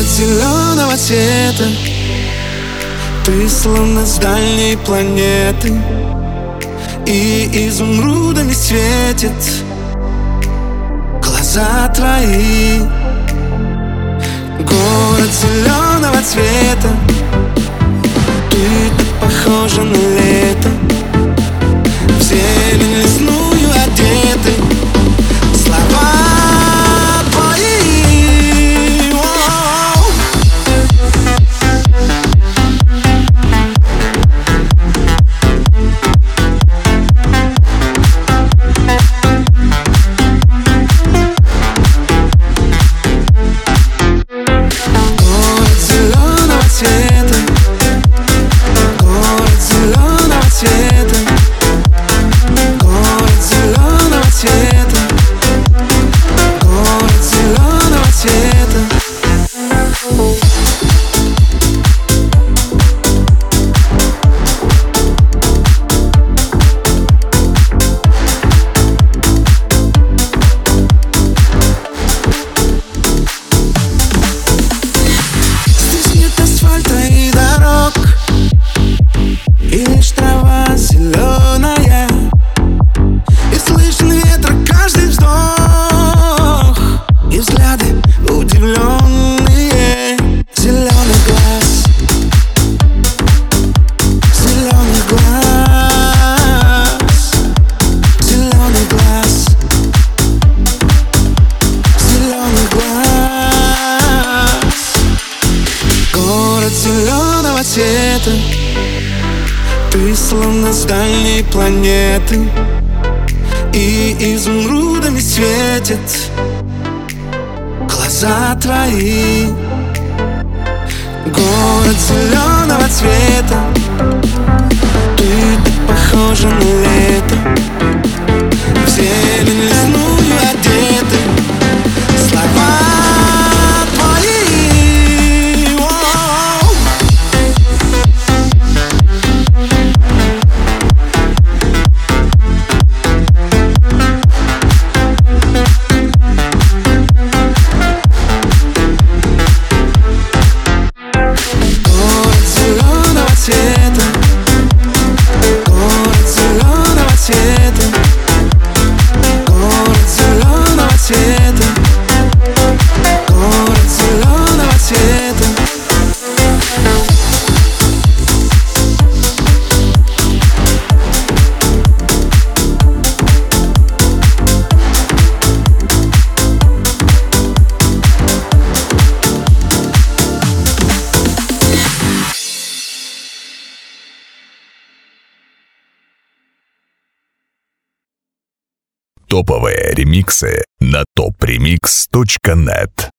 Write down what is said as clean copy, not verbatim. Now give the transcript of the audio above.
Город зеленого цвета, ты словно с дальней планеты, и изумрудами светит глаза твои. Город зеленого цвета, ты так похожа на лето, в зелень лесную одеты. Слова твои, о-о-о. Город зеленого цвета, город зеленого цвета, город зеленого цвета, город зеленого цвета. Здесь нет асфальта и дорог, и лишь трава зеленая, и слышен ветер каждый вздох, и взгляды удивленные. Зеленый глаз, зеленый глаз, зеленый глаз, зеленый глаз. Город зеленого цвета, ты словно с дальней планеты, и изумрудами светит глаза твои. Город зеленого цвета, ты так похожа на лето, в зелень лесную одеты. Слова твои, о-о-о. Город зеленого цвета, город зеленого цвета, город зеленого цвета, город зеленого цвета. Топовые ремиксы на topremix.net.